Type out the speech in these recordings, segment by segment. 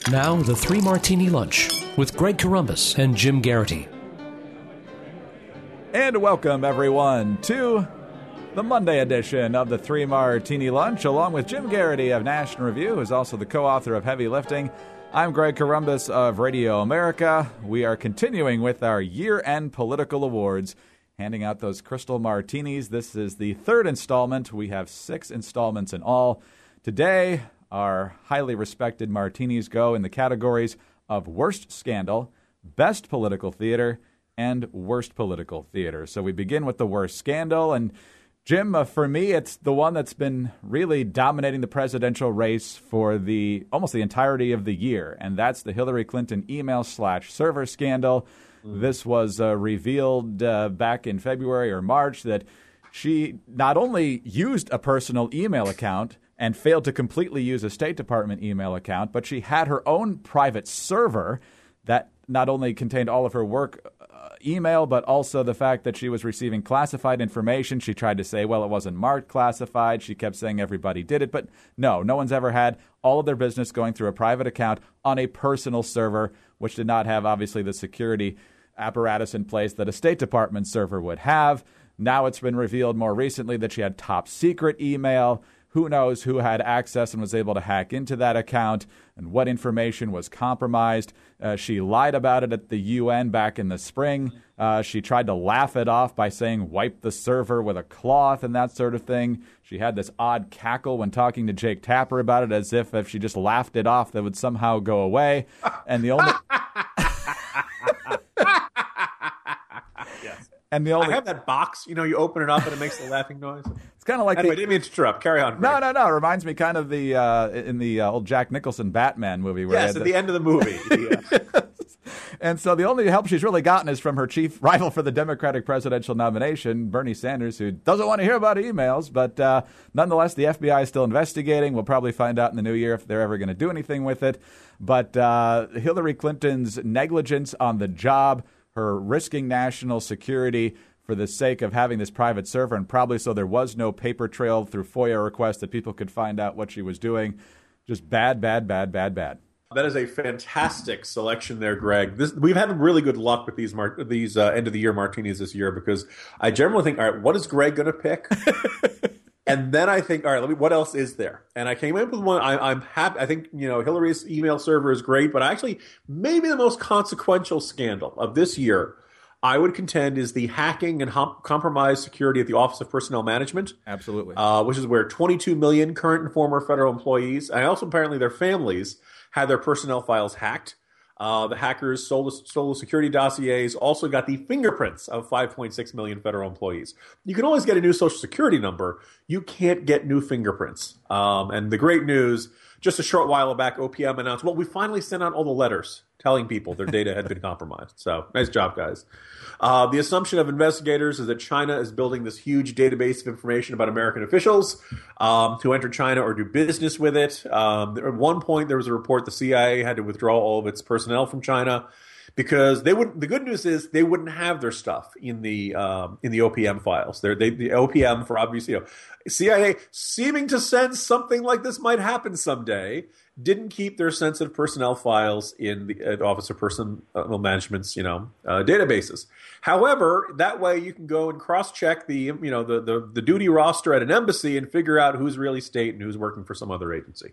Now, the Three Martini Lunch with Greg Corombos and Jim Garrity. And welcome, everyone, to the Monday edition of the Three Martini Lunch, along with Jim Garrity of National Review, who's also the co-author of Heavy Lifting. I'm Greg Corombos of Radio America. We are continuing with our year-end political awards, handing out those crystal martinis. This is the third installment. We have 6 installments in all. Today, our highly respected martinis go in the categories of Worst Scandal, Best Political Theater, and Worst Political Theater. So we begin with the Worst Scandal. And Jim, for me, it's the one that's been really dominating the presidential race for almost the entirety of the year, and that's the Hillary Clinton email/server scandal. This was revealed back in February or March that she not only used a personal email account and failed to completely use a State Department email account, but she had her own private server that not only contained all of her work email, but also the fact that she was receiving classified information. She tried to say, well, it wasn't marked classified. She kept saying everybody did it. But no one's ever had all of their business going through a private account on a personal server, which did not have, obviously, the security apparatus in place that a State Department server would have. Now it's been revealed more recently that she had top secret email. Who knows who had access and was able to hack into that account and what information was compromised. She lied about it at the UN back in the spring. She tried to laugh it off by saying wipe the server with a cloth and that sort of thing. She had this odd cackle when talking to Jake Tapper about it, as if she just laughed it off, that would somehow go away. And the only... And I have that box, you open it up and it makes the laughing noise. It's kind of like anyway, I didn't mean to interrupt. Carry on. Greg. No. It reminds me kind of in the old Jack Nicholson Batman movie. Where yes, at the end of the movie. Yeah. And so the only help she's really gotten is from her chief rival for the Democratic presidential nomination, Bernie Sanders, who doesn't want to hear about emails. But nonetheless, the FBI is still investigating. We'll probably find out in the new year if they're ever going to do anything with it. But Hillary Clinton's negligence on the job, her risking national security for the sake of having this private server, and probably so there was no paper trail through FOIA requests that people could find out what she was doing. Just bad. That is a fantastic selection there, Greg. We've had really good luck with these end-of-the-year martinis this year, because I generally think, all right, what is Greg going to pick? And then I think, all right, what else is there? And I came up with one. I'm happy. I think, Hillary's email server is great, but actually maybe the most consequential scandal of this year, I would contend, is the hacking and compromised security at the Office of Personnel Management. Absolutely. Which is where 22 million current and former federal employees, and also apparently their families, had their personnel files hacked. The hackers stole the security dossiers, also got the fingerprints of 5.6 million federal employees. You can always get a new social security number. You can't get new fingerprints. And the great news, just a short while back, OPM announced, well, we finally sent out all the letters telling people their data had been compromised. So nice job, guys. The assumption of investigators is that China is building this huge database of information about American officials who enter China or do business with it. At one point, there was a report the CIA had to withdraw all of its personnel from China because they wouldn't. The good news is they wouldn't have their stuff in the OPM files. The OPM, for obvious, CIA seeming to sense something like this might happen someday, didn't keep their sensitive personnel files in the Office of Personnel Management's databases. However, that way you can go and cross-check the duty roster at an embassy and figure out who's really state and who's working for some other agency.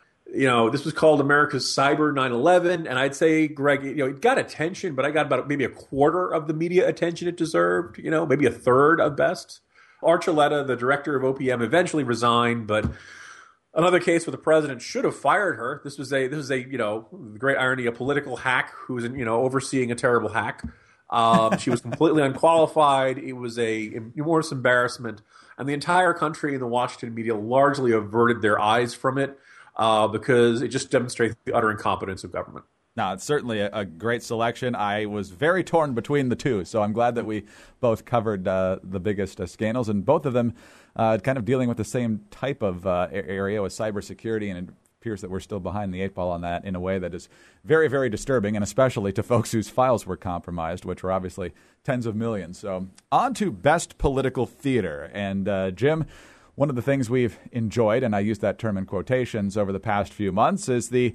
This was called America's Cyber 9/11, and I'd say, Greg, it got attention, but I got about maybe a quarter of the media attention it deserved. Maybe a third at best. Archuleta, the director of OPM, eventually resigned, but another case where the president should have fired her. This was a the great irony, a political hack who was overseeing a terrible hack. She was completely unqualified. It was a enormous embarrassment, and the entire country and the Washington media largely averted their eyes from it because it just demonstrates the utter incompetence of government. No, it's certainly a great selection. I was very torn between the two, so I'm glad that we both covered the biggest scandals, and both of them kind of dealing with the same type of area with cybersecurity, and it appears that we're still behind the 8 ball on that in a way that is very, very disturbing, and especially to folks whose files were compromised, which were obviously tens of millions. So on to Best Political Theater. And Jim, one of the things we've enjoyed, and I use that term in quotations over the past few months, is the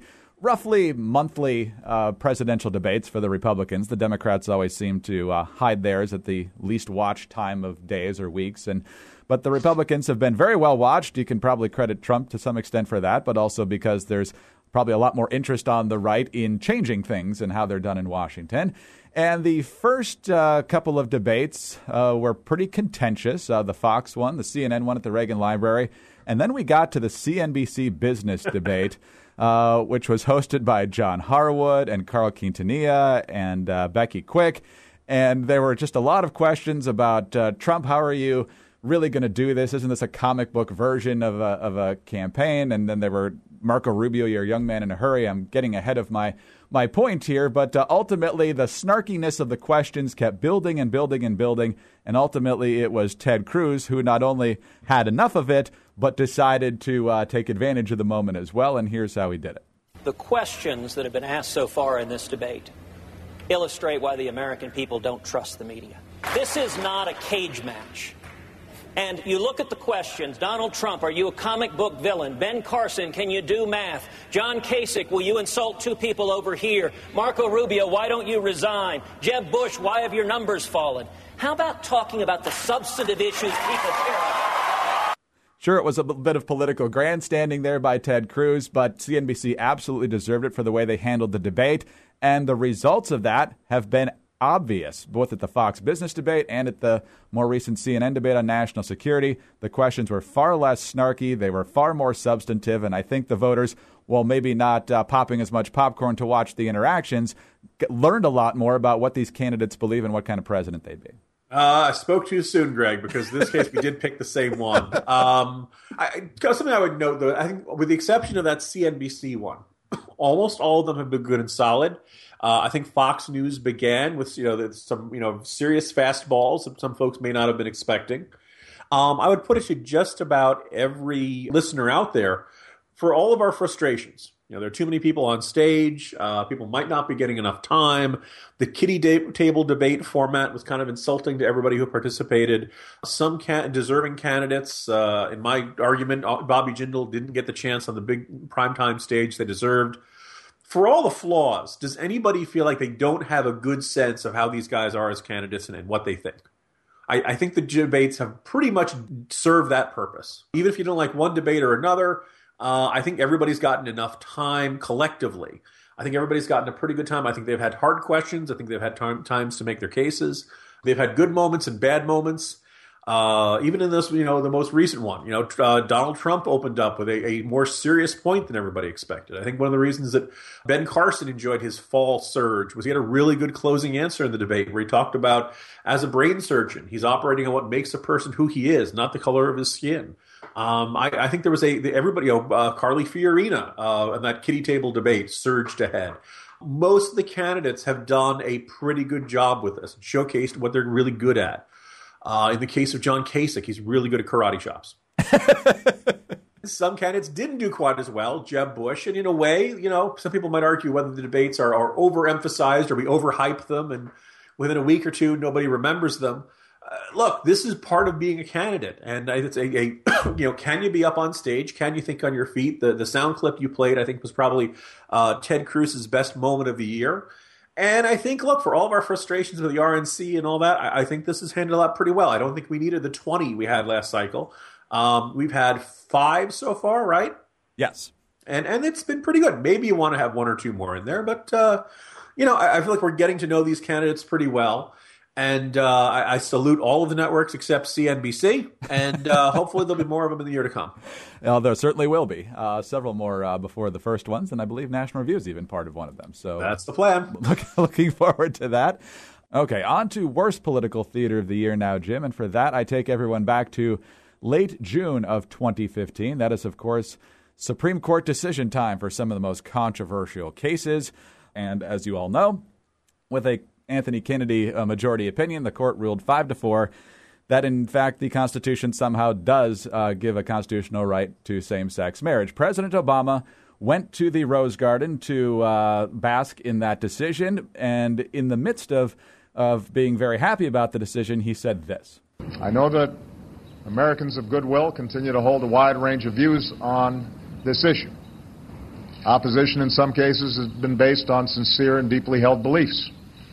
roughly monthly presidential debates for the Republicans. The Democrats always seem to hide theirs at the least watched time of days or weeks. But the Republicans have been very well watched. You can probably credit Trump to some extent for that, but also because there's probably a lot more interest on the right in changing things and how they're done in Washington. And the first couple of debates were pretty contentious. The Fox one, the CNN one at the Reagan Library. And then we got to the CNBC business debate, which was hosted by John Harwood and Carl Quintanilla and Becky Quick. And there were just a lot of questions about Trump. How are you really going to do this? Isn't this a comic book version of a campaign? And then there were Marco Rubio, you're a young man in a hurry. I'm getting ahead of my point here. But ultimately, the snarkiness of the questions kept building and building and building. And ultimately, it was Ted Cruz who not only had enough of it, but decided to take advantage of the moment as well. And here's how he did it. The questions that have been asked so far in this debate illustrate why the American people don't trust the media. This is not a cage match. And you look at the questions. Donald Trump, are you a comic book villain? Ben Carson, can you do math? John Kasich, will you insult two people over here? Marco Rubio, why don't you resign? Jeb Bush, why have your numbers fallen? How about talking about the substantive issues people care about? Sure, it was a bit of political grandstanding there by Ted Cruz, but CNBC absolutely deserved it for the way they handled the debate. And the results of that have been obvious, both at the Fox Business debate and at the more recent CNN debate on national security. The questions were far less snarky. They were far more substantive. And I think the voters, while maybe not popping as much popcorn to watch the interactions, learned a lot more about what these candidates believe and what kind of president they'd be. I spoke too soon, Greg, because in this case we did pick the same one. Something I would note, though, I think with the exception of that CNBC one, almost all of them have been good and solid. I think Fox News began with some serious fastballs that some folks may not have been expecting. I would put it to just about every listener out there for all of our frustrations. There are too many people on stage. People might not be getting enough time. The kiddie table debate format was kind of insulting to everybody who participated. Some deserving candidates, in my argument, Bobby Jindal didn't get the chance on the big primetime stage they deserved. For all the flaws, does anybody feel like they don't have a good sense of how these guys are as candidates and what they think? I think the debates have pretty much served that purpose. Even if you don't like one debate or another, I think everybody's gotten enough time collectively. I think everybody's gotten a pretty good time. I think they've had hard questions. I think they've had times to make their cases. They've had good moments and bad moments. Even in this, the most recent one, Donald Trump opened up with a more serious point than everybody expected. I think one of the reasons that Ben Carson enjoyed his fall surge was he had a really good closing answer in the debate where he talked about, as a brain surgeon, he's operating on what makes a person who he is, not the color of his skin. I think there was Carly Fiorina in that kiddie table debate surged ahead. Most of the candidates have done a pretty good job with this and showcased what they're really good at. In the case of John Kasich, he's really good at karate chops. Some candidates didn't do quite as well. Jeb Bush, and in a way, some people might argue whether the debates are overemphasized or we overhype them, and within a week or two, nobody remembers them. Look, this is part of being a candidate, and it's can you be up on stage? Can you think on your feet? The sound clip you played, I think, was probably Ted Cruz's best moment of the year. And I think, look, for all of our frustrations with the RNC and all that, I think this is handled out pretty well. I don't think we needed the 20 we had last cycle. We've had 5 so far, right? Yes. And it's been pretty good. Maybe you want to have 1 or 2 more in there. But, I feel like we're getting to know these candidates pretty well. And I salute all of the networks except CNBC, and hopefully there'll be more of them in the year to come. Well, there certainly will be. Several more before the first ones, and I believe National Review is even part of one of them. So that's the plan. Looking forward to that. Okay, on to worst political theater of the year now, Jim. And for that, I take everyone back to late June of 2015. That is, of course, Supreme Court decision time for some of the most controversial cases. And as you all know, with a Anthony Kennedy majority opinion, the court ruled 5-4 that, in fact, the Constitution somehow does give a constitutional right to same-sex marriage. President Obama went to the Rose Garden to bask in that decision, and in the midst of being very happy about the decision, he said this. I know that Americans of goodwill continue to hold a wide range of views on this issue. Opposition in some cases has been based on sincere and deeply held beliefs.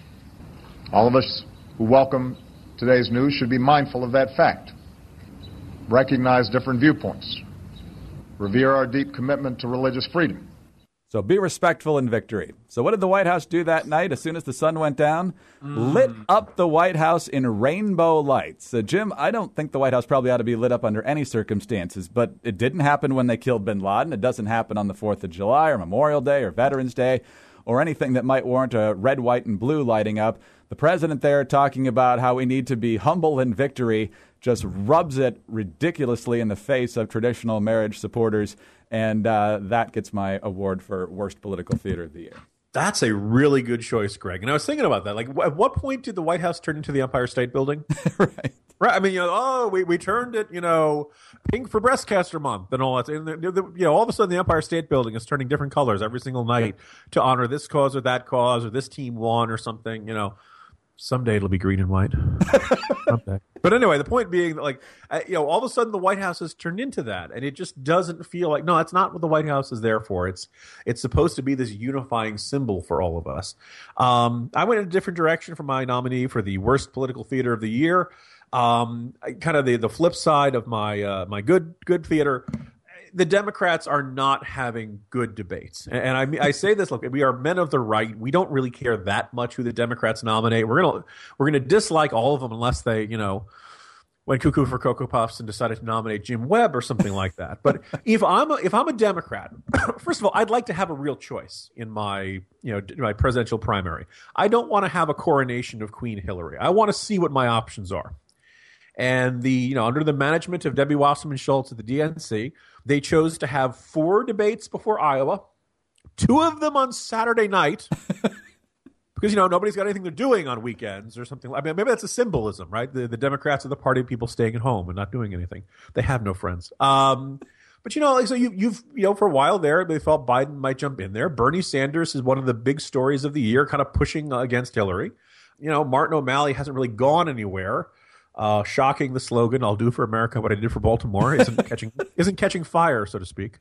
All of us who welcome today's news should be mindful of that fact, recognize different viewpoints, revere our deep commitment to religious freedom. So be respectful in victory. So what did the White House do that night as soon as the sun went down? Lit up the White House in rainbow lights. Jim, I don't think the White House probably ought to be lit up under any circumstances, but it didn't happen when they killed bin Laden. It doesn't happen on the 4th of July or Memorial Day or Veterans Day or anything that might warrant a red, white, and blue lighting up. The president there talking about how we need to be humble in victory just rubs it ridiculously in the face of traditional marriage supporters. And that gets my award for worst political theater of the year. That's a really good choice, Greg. And I was thinking about that. Like, at what point did the White House turn into the Empire State Building? Right. I mean, we turned it, pink for Breast Cancer Month and all that. And, all of a sudden the Empire State Building is turning different colors every single night to honor this cause or that cause or this team won or something, Someday it'll be green and white. Someday. But anyway, the point being that, all of a sudden the White House has turned into that, and it just doesn't feel like, no, that's not what the White House is there for. It's supposed to be this unifying symbol for all of us. I went in a different direction for my nominee for the worst political theater of the year. Kind of the flip side of my my good theater. The Democrats are not having good debates. And I say this, look, we are men of the right. We don't really care that much who the Democrats nominate. We're gonna dislike all of them unless they, went cuckoo for Cocoa Puffs and decided to nominate Jim Webb or something like that. But if I'm a Democrat, first of all, I'd like to have a real choice in my my presidential primary. I don't want to have a coronation of Queen Hillary. I want to see what my options are. And under the management of Debbie Wasserman Schultz at the DNC, they chose to have 4 debates before Iowa, 2 of them on Saturday night, because nobody's got anything they're doing on weekends or something. I mean, maybe that's a symbolism, right? The Democrats are the party of people staying at home and not doing anything. They have no friends. But so you've for a while there, they felt Biden might jump in there. Bernie Sanders is one of the big stories of the year, kind of pushing against Hillary. Martin O'Malley hasn't really gone anywhere. Shocking the slogan, "I'll do for America what I did for Baltimore," isn't catching fire, so to speak.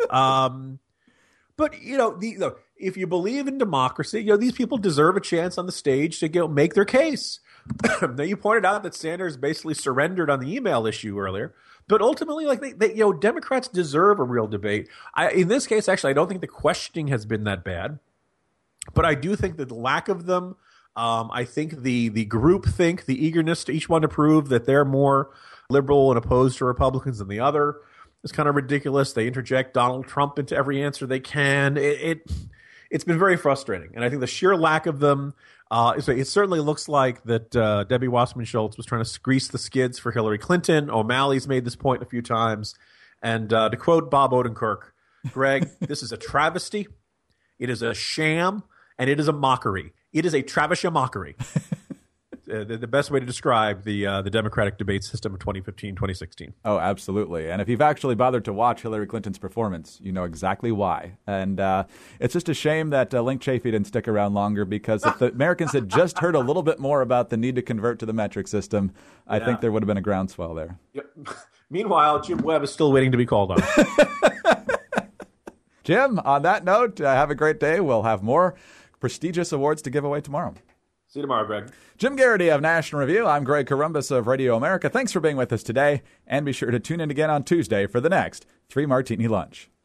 But if you believe in democracy, these people deserve a chance on the stage to make their case. Now, you pointed out that Sanders basically surrendered on the email issue earlier, but ultimately, Democrats deserve a real debate. In this case, actually, I don't think the questioning has been that bad, but I do think that the lack of them. I think the groupthink, the eagerness to each one to prove that they're more liberal and opposed to Republicans than the other is kind of ridiculous. They interject Donald Trump into every answer they can. It's been very frustrating. And I think the sheer lack of them, it certainly looks like that Debbie Wasserman Schultz was trying to grease the skids for Hillary Clinton. O'Malley's made this point a few times. And to quote Bob Odenkirk, Greg, this is a travesty, it is a sham, and it is a mockery. It is a Travisha mockery. The best way to describe the Democratic debate system of 2015-2016. Oh, absolutely. And if you've actually bothered to watch Hillary Clinton's performance, you know exactly why. And it's just a shame that Link Chafee didn't stick around longer, because if the Americans had just heard a little bit more about the need to convert to the metric system, I think there would have been a groundswell there. Yep. Meanwhile, Jim Webb is still waiting to be called on. Jim, on that note, have a great day. We'll have more prestigious awards to give away tomorrow. See you tomorrow, Greg. Jim Garrity of National Review. I'm Greg Corombos of Radio America. Thanks for being with us today, and be sure to tune in again on Tuesday for the next 3 Martini Lunch.